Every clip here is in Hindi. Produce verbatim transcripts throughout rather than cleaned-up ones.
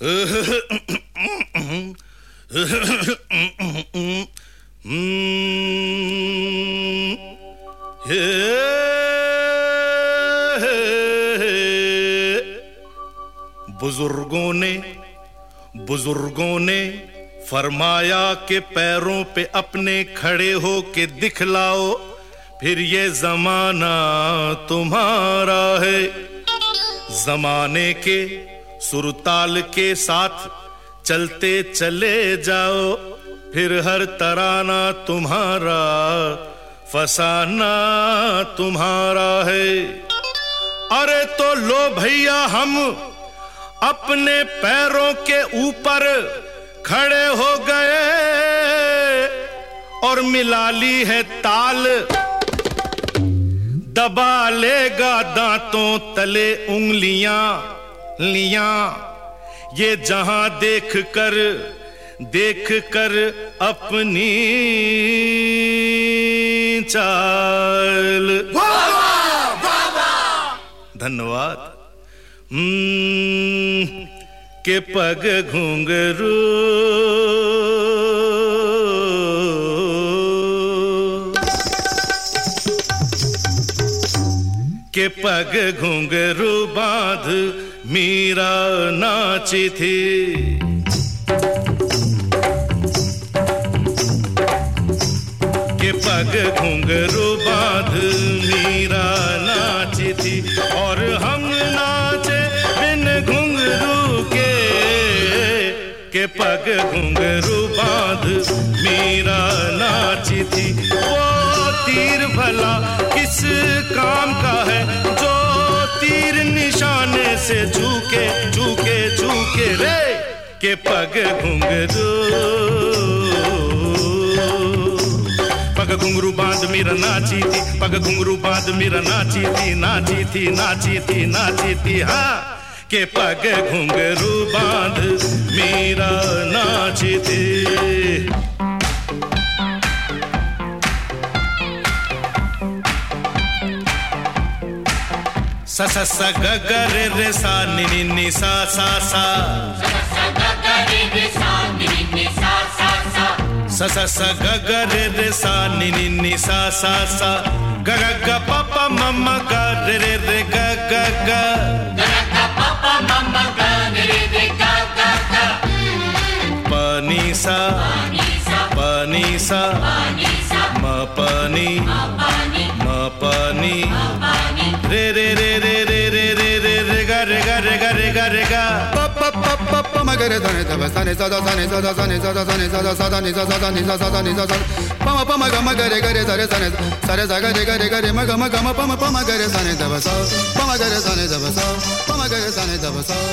बुजुर्गों ने बुजुर्गों ने फरमाया कि पैरों पे अपने खड़े हो के दिखलाओ, फिर ये जमाना तुम्हारा है। जमाने के सुरताल के साथ चलते चले जाओ, फिर हर तराना तुम्हारा, फसाना तुम्हारा है। अरे तो लो भैया हम अपने पैरों के ऊपर खड़े हो गए और मिला ली है ताल, दबा लेगा दांतों तले उंगलियां लियां, ये जहां देख कर देख कर अपनी चाल। धन्यवाद। हम्म के पग घुंघरू के पग घुंघरू बांध मीरा नाची थी। के पग घुंघरू बांध मीरा नाची थी और हम नाचे बिन घुंघरू के। के पग घुंघरू बांध मीरा नाची थी। वो तीर भला किस काम का है जो तीर निशाने से झुके झुके झुके रे। के पग घुंघरू पग घुंघरू बांध मीरा नाची थी, पग घुंघरू बांध मीरा नाची थी, नाची थी नाची थी नाची थी। हाँ के पग घुंघरू बांध मीरा नाची थी। सा सा सा ग ग रे रे सा नि नि नि सा सा सा सा ग ग रे रे सा नि नि नि सा सा सा सा सा सा ग ग रे रे सा नि नि नि सा सा सा ग ग ग प प म म ग रे रे रे ग ग ग ग ग प प म म ग रे रे रे ग ग ग प नि सा प नि सा म प नि म प नि रे रे रे रे रे रे रे रे रे गा रे गा रे गा रे गा रे गा प प प प प म ग रे ध ने ध सा ने सा ध सा ने सा ध सा ने सा ध सा ने सा ध सा ध ने सा सा ध ने सा सा ध ने सा सा प म प म ग म ग रे ग रे सा रे सा ने सा रे सा ग रे ग रे ग रे म ग म ग म प म प म ग रे सा ने ध सा प म ग रे सा ने ध सा प म ग रे सा ने ध सा।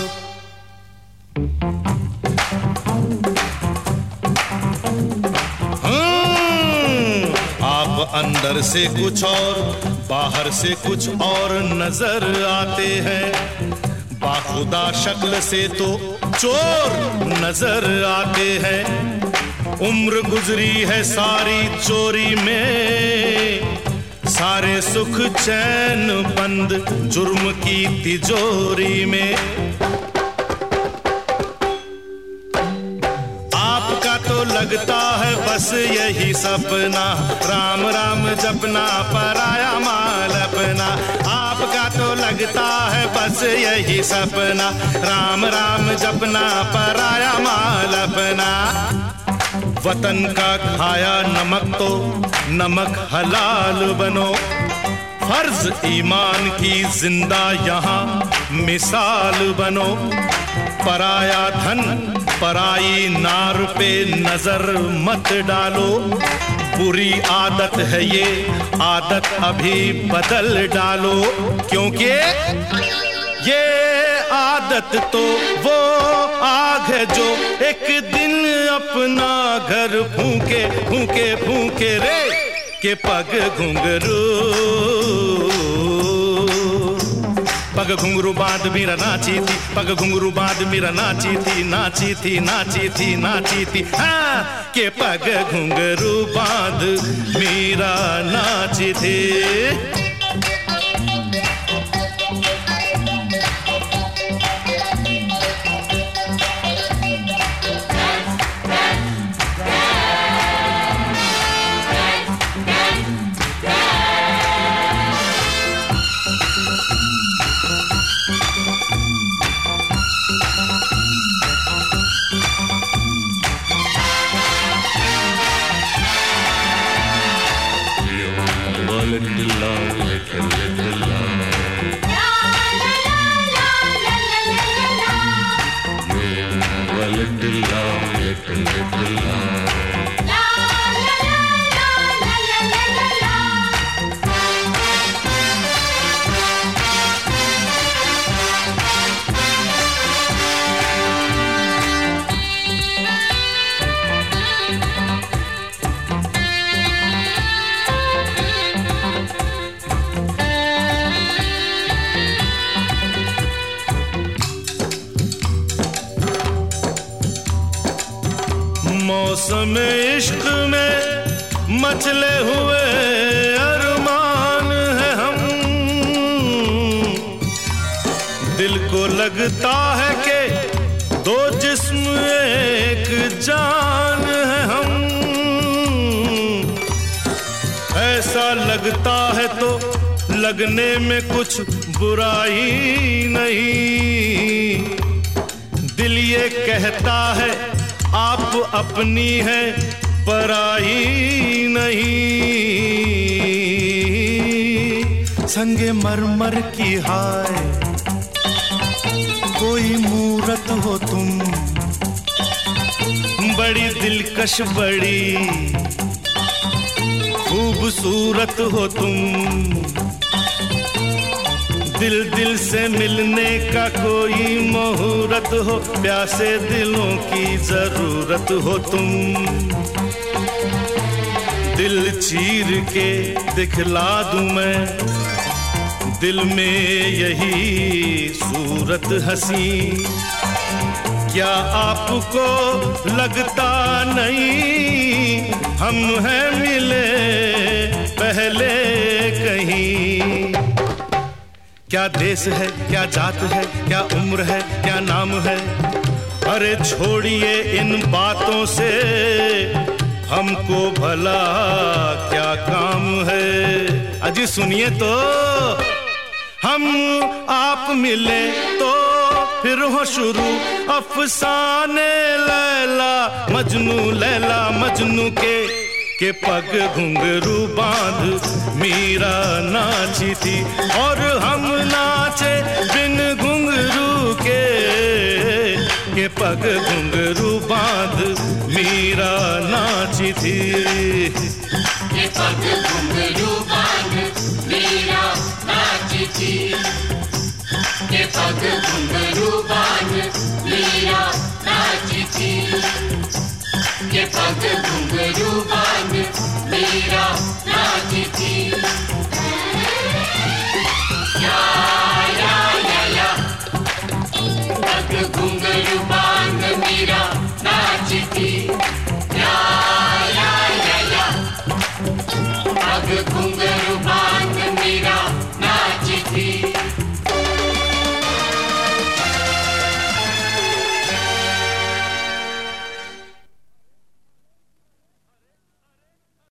आप अंदर से कुछ और बाहर से कुछ और नजर आते हैं, बाखुदा शक्ल से तो चोर नजर आते हैं। उम्र गुजरी है सारी चोरी में, सारे सुख चैन बंद जुर्म की तिजोरी में। आपका तो लगता है बस यही सपना, राम राम जपना पराया माल अपना। आपका तो लगता है बस यही सपना, राम राम जपना पराया माल अपना। वतन का खाया नमक तो नमक हलाल बनो, फर्ज ईमान की जिंदा यहाँ मिसाल बनो। पराया धन पराई नार पे नजर मत डालो, बुरी आदत है ये आदत अभी बदल डालो। क्योंकि ये आदत तो वो आग है जो एक दिन अपना घर फूके फूके फूके रे। के पग घुंघरू पग घुंघरू बांध मीरा नाची थी, पग घुंघरू बांध मीरा नाची थी, नाची थी नाची थी नाची थी। हाँ के पग घुंघरू बांध मीरा नाची थी। मौसम इश्क में मचले हुए अरमान है हम, दिल को लगता है कि दो जिस्म एक जान है हम। ऐसा लगता है तो लगने में कुछ बुराई नहीं, दिल ये कहता है आप अपनी है पराई नहीं। संगे मरमर की हाय कोई मूरत हो तुम, बड़ी दिलकश बड़ी खूबसूरत हो तुम। दिल दिल से मिलने का कोई मुहूर्त हो, प्यासे दिलों की जरूरत हो तुम। दिल चीर के दिखला दूं मैं दिल में यही सूरत हंसी, क्या आपको लगता नहीं हम हैं मिले पहले कहीं। क्या देश है, क्या जात है, क्या उम्र है, क्या नाम है, अरे छोड़िए इन बातों से हमको भला क्या काम है। अजी सुनिए तो, हम आप मिले तो फिर हो शुरू अफसाने लैला मजनू, लैला मजनू के के पग घुंघरू बांध मीरा नाची थी, और हम नाचे बिन घुंघरू के के पग घुंघरू बांध मीरा नाची थी। के पग घुंघरू बांध मीरा नाची थी, के पग घुंघरू